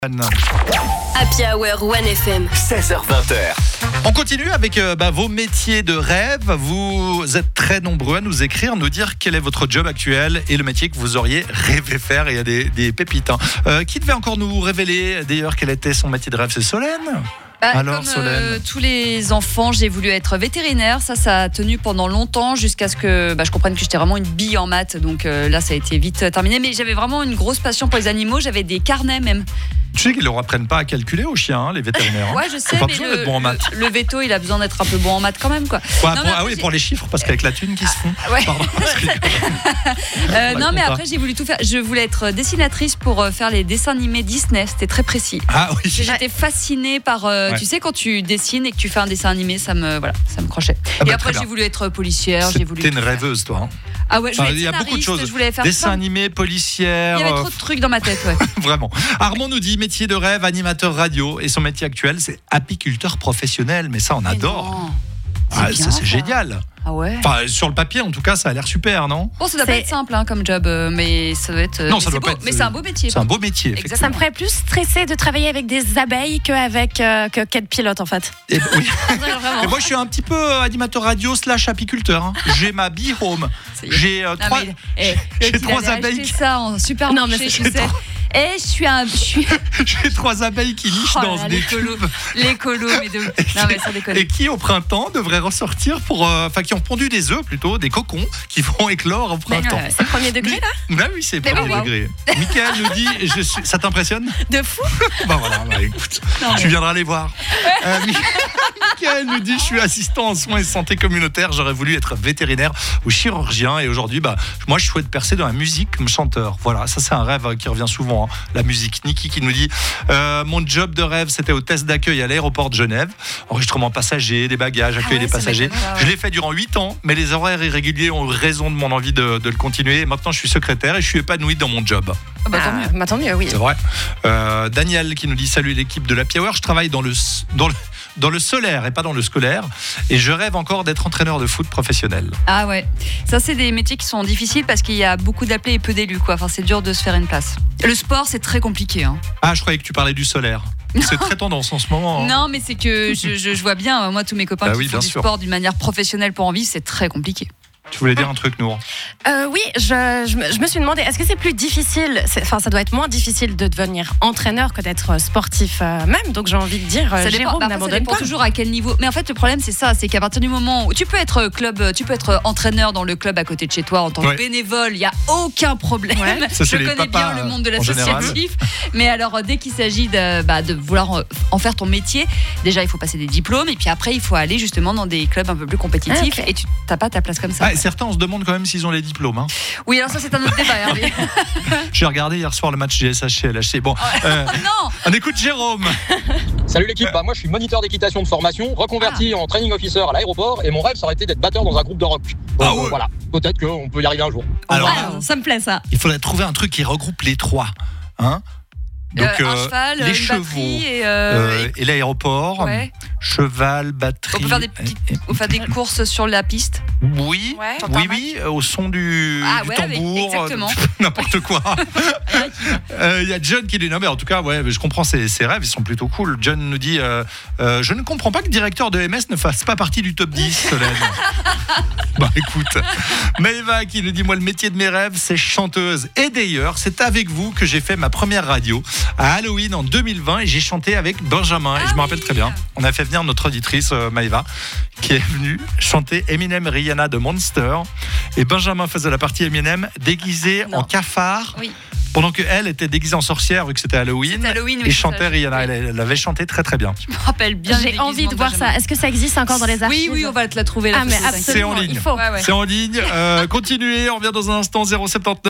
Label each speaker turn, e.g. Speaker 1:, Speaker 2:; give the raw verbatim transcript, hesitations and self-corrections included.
Speaker 1: Happy Hour One F M.
Speaker 2: seize heures vingt.
Speaker 3: On continue avec euh, bah, vos métiers de rêve. Vous êtes très nombreux à nous écrire, nous dire quel est votre job actuel et le métier que vous auriez rêvé faire. Il y a des, des pépites. Hein. Euh, qui devait encore nous révéler d'ailleurs quel était son métier de rêve? C'est Solène.
Speaker 4: Bah,
Speaker 3: Alors,
Speaker 4: comme
Speaker 3: Solène.
Speaker 4: euh, tous les enfants, j'ai voulu être vétérinaire. Ça, ça a tenu pendant longtemps jusqu'à ce que bah, je comprenne que j'étais vraiment une bille en maths. Donc euh, là, ça a été vite terminé. Mais j'avais vraiment une grosse passion pour les animaux. J'avais des carnets même.
Speaker 3: Tu sais qu'ils leur apprennent pas à calculer aux chiens, hein, les vétérinaires. Hein.
Speaker 4: Ouais, je sais,
Speaker 3: pas
Speaker 4: mais
Speaker 3: besoin
Speaker 4: le,
Speaker 3: d'être bon en maths.
Speaker 4: le, le veto, il a besoin d'être un peu bon en maths quand même, quoi.
Speaker 3: Ouais,
Speaker 4: Non,
Speaker 3: pour,
Speaker 4: mais
Speaker 3: ah
Speaker 4: après,
Speaker 3: oui,
Speaker 4: j'ai-
Speaker 3: pour les chiffres, parce qu'avec la thune qui se font.
Speaker 4: Ouais.
Speaker 3: Pardon, je rigole.
Speaker 4: Euh,
Speaker 3: Ouais,
Speaker 4: non, mais
Speaker 3: compta.
Speaker 4: après, j'ai voulu tout faire. Je voulais être dessinatrice pour euh, faire les dessins animés Disney. C'était très précis.
Speaker 3: Ah oui.
Speaker 4: J'étais fascinée par, euh,
Speaker 3: Ouais.
Speaker 4: tu sais, quand tu dessines et que tu fais un dessin animé, ça me, voilà, ça me crochait.
Speaker 3: Ah
Speaker 4: et
Speaker 3: bah,
Speaker 4: après,
Speaker 3: très bien.
Speaker 4: j'ai voulu être policière. J'ai voulu.
Speaker 3: C'était une
Speaker 4: tout faire.
Speaker 3: rêveuse, toi. Hein.
Speaker 4: Ah ouais, je voulais
Speaker 3: Enfin,
Speaker 4: être
Speaker 3: il y a beaucoup de
Speaker 4: scénariste,
Speaker 3: choses.
Speaker 4: Je voulais faire
Speaker 3: Dessin
Speaker 4: plein-
Speaker 3: animé, policière.
Speaker 4: Il y avait
Speaker 3: euh,
Speaker 4: trop de trucs dans ma tête, ouais.
Speaker 3: Vraiment. Armand nous dit métier de rêve, animateur radio. Et son métier actuel, c'est apiculteur professionnel. Mais ça, on adore.
Speaker 4: Non.
Speaker 3: Ah,
Speaker 4: C'est
Speaker 3: ça,
Speaker 4: bien,
Speaker 3: c'est
Speaker 4: ça.
Speaker 3: génial.
Speaker 4: Ah ouais.
Speaker 3: Enfin, sur le papier, en tout cas, ça a l'air super, non?
Speaker 4: Bon, ça doit pas
Speaker 5: C'est-
Speaker 4: être simple hein, comme job, euh, mais ça doit être. euh,
Speaker 3: Non,
Speaker 4: mais
Speaker 3: ça doit
Speaker 4: c'est
Speaker 3: pas
Speaker 4: beau,
Speaker 3: être-
Speaker 4: Mais c'est un beau métier.
Speaker 3: C'est un beau métier,
Speaker 4: Exactement.
Speaker 5: Ça
Speaker 3: effectivement.
Speaker 5: me ferait plus stresser de travailler avec des abeilles qu'avec euh, que, qu'être pilote en fait.
Speaker 3: Et, ben, oui.
Speaker 5: Vraiment.
Speaker 3: Et moi, je suis un petit peu euh, animateur radio slash apiculteur. Hein. J'ai ma bee home.
Speaker 4: Ça y est.
Speaker 3: J'ai euh,
Speaker 4: Non,
Speaker 3: trois.
Speaker 4: mais, eh,
Speaker 3: j'ai
Speaker 4: il
Speaker 3: trois
Speaker 4: allait
Speaker 3: abeilles
Speaker 4: acheter
Speaker 3: qui-
Speaker 4: ça en supermarché,
Speaker 5: Non, mais
Speaker 4: tu
Speaker 3: j'ai
Speaker 4: sais. Eh, je suis un. Je suis...
Speaker 3: J'ai trois abeilles qui nichent
Speaker 4: Oh là
Speaker 3: dans
Speaker 4: là,
Speaker 3: des
Speaker 4: l'écolo.
Speaker 3: tubes.
Speaker 4: L'écolo, mais de. Non, mais ça déconne.
Speaker 3: Et qui au printemps devraient ressortir pour, euh, enfin qui ont pondu des œufs plutôt, des cocons qui vont éclore au printemps.
Speaker 5: Euh, c'est premier degré là.
Speaker 3: Ah oui, c'est
Speaker 5: Mais
Speaker 3: premier
Speaker 5: wow.
Speaker 3: degré. Michael nous dit, je suis, ça t'impressionne?
Speaker 5: De fou.
Speaker 3: Bah voilà, bah écoute,
Speaker 4: Non,
Speaker 3: tu
Speaker 4: mais-
Speaker 3: viendras les voir. Euh, Mi- Michael nous dit, je suis assistant en soins et santé communautaire, j'aurais voulu être vétérinaire ou chirurgien et aujourd'hui, bah moi je souhaite percer dans la musique comme chanteur. Voilà, ça c'est un rêve qui revient souvent, hein, la musique. Niki qui nous dit, euh, mon job de rêve c'était au test d'accueil à l'aéroport de Genève, enregistrement passagers, des bagages, accueil
Speaker 4: ouais,
Speaker 3: des
Speaker 4: ça
Speaker 3: passagers.
Speaker 4: m'étonne pas, ouais.
Speaker 3: Je l'ai fait durant huit ans, mais les horaires irréguliers ont eu raison de mon envie de, de le continuer. Et maintenant je suis secrétaire et je suis épanoui dans mon job.
Speaker 4: Ah bah, tant mieux.
Speaker 5: Ah, bah, tant mieux, oui.
Speaker 3: C'est vrai. Euh, Daniel qui nous dit salut l'équipe de l'Happy Hour. Je travaille dans le, dans, le, dans le solaire et pas dans le scolaire. Et je rêve encore d'être entraîneur de foot professionnel.
Speaker 4: Ah ouais. Ça, c'est des métiers qui sont difficiles parce qu'il y a beaucoup d'appelés et peu d'élus, quoi. Enfin, c'est dur de se faire une place. Le sport, c'est très compliqué. Hein.
Speaker 3: Ah, je croyais que tu parlais du solaire. C'est très tendance en ce moment. hein.
Speaker 4: Non, mais c'est que je, je, je vois bien, euh, moi, tous mes copains
Speaker 3: Bah
Speaker 4: qui
Speaker 3: oui,
Speaker 4: font
Speaker 3: bien
Speaker 4: du
Speaker 3: sûr.
Speaker 4: sport d'une manière professionnelle pour en vivre, c'est très compliqué.
Speaker 3: Tu voulais dire un truc, Nour?
Speaker 5: Euh, oui, je, je, me- je me suis demandé, est-ce que c'est plus difficile, c'est- enfin ça doit être moins difficile de devenir entraîneur que d'être sportif euh, même, donc j'ai envie de dire, euh,
Speaker 4: Ça dépend,
Speaker 5: Jérôme
Speaker 4: bah après, ça
Speaker 5: n'abandonne
Speaker 4: dépend
Speaker 5: pas.
Speaker 4: toujours à quel niveau. Mais en fait, le problème, c'est ça, c'est qu'à partir du moment où tu peux être club, tu peux être entraîneur dans le club à côté de chez toi en tant
Speaker 3: Ouais.
Speaker 4: que bénévole, il y a aucun problème.
Speaker 5: Ouais.
Speaker 3: Ça, c'est
Speaker 4: Je
Speaker 3: les
Speaker 4: connais
Speaker 3: papas,
Speaker 4: bien le monde de
Speaker 3: en général.
Speaker 4: l'associatif, mais alors euh, dès qu'il s'agit de, bah, de vouloir euh, en faire ton métier, déjà il faut passer des diplômes et puis après il faut aller justement dans des clubs un peu plus compétitifs
Speaker 5: Ah, ok.
Speaker 4: et tu t'as pas ta place comme ça.
Speaker 3: Ah, et certains, on se demande quand même s'ils ont les diplômes. Hein.
Speaker 4: Oui, alors ça c'est un autre débat. Hervé.
Speaker 3: J'ai regardé hier soir le match G S H C L H C. Bon, euh,
Speaker 4: non,
Speaker 3: on écoute Jérôme.
Speaker 6: Salut l'équipe, bah moi je suis moniteur d'équitation de formation, reconverti en training officer à l'aéroport et mon rêve ça aurait été d'être batteur dans un groupe de rock.
Speaker 3: Ah
Speaker 6: Donc,
Speaker 3: ouais.
Speaker 6: Voilà, peut-être qu'on peut y arriver un jour.
Speaker 3: Alors,
Speaker 4: Ah, ça me plaît ça.
Speaker 3: il faudrait trouver un truc qui regroupe les trois. Hein? Donc,
Speaker 4: Euh, un
Speaker 3: euh,
Speaker 4: cheval,
Speaker 3: les
Speaker 4: une
Speaker 3: chevaux
Speaker 4: batterie et, euh,
Speaker 3: euh, et l'aéroport,
Speaker 4: ouais.
Speaker 3: cheval, batterie.
Speaker 4: On peut faire des petites,
Speaker 3: et- et-
Speaker 4: on fait des courses sur la piste.
Speaker 3: Oui,
Speaker 5: Ouais.
Speaker 3: oui, oui, euh, au son du,
Speaker 4: Ah
Speaker 3: du
Speaker 4: ouais, avec-
Speaker 3: tambour,
Speaker 4: exactement.
Speaker 3: euh, n'importe quoi. Il y a John qui dit non mais en tout cas ouais, je comprends ses, ses rêves, ils sont plutôt cool. John nous dit euh, euh, je ne comprends pas que le directeur de M S ne fasse pas partie du top dix. Solène. Bah écoute, Maëva qui nous dit moi le métier de mes rêves c'est chanteuse. Et d'ailleurs c'est avec vous que j'ai fait ma première radio à Halloween en deux mille vingt et j'ai chanté avec Benjamin. Et
Speaker 4: Ah
Speaker 3: je me rappelle
Speaker 4: oui.
Speaker 3: très bien. On a fait venir notre auditrice euh, Maëva qui est venue chanter Eminem Rihanna de Monster et Benjamin faisait la partie Eminem déguisé
Speaker 5: Non.
Speaker 3: en cafard
Speaker 4: Oui.
Speaker 3: pendant qu'elle était déguisée en sorcière vu que c'était Halloween,
Speaker 4: C'était Halloween, oui,
Speaker 3: et
Speaker 4: c'est ça,
Speaker 3: chantait
Speaker 4: je-
Speaker 3: Rihanna.
Speaker 4: oui.
Speaker 3: Elle, elle avait chanté très très bien.
Speaker 4: Je me rappelle bien. le
Speaker 5: J'ai envie de
Speaker 4: déguisement
Speaker 5: voir
Speaker 4: Benjamin.
Speaker 5: ça. Est-ce que ça existe encore dans les archives?
Speaker 4: Oui, oui, on va te la trouver. La
Speaker 5: Ah mais
Speaker 4: photo, t'inquiète.
Speaker 3: C'est en
Speaker 5: absolument,
Speaker 3: ligne.
Speaker 5: il faut.
Speaker 4: Ouais, ouais.
Speaker 3: C'est en ligne. Euh, continuez, on revient dans un instant. Zéro soixante-dix-neuf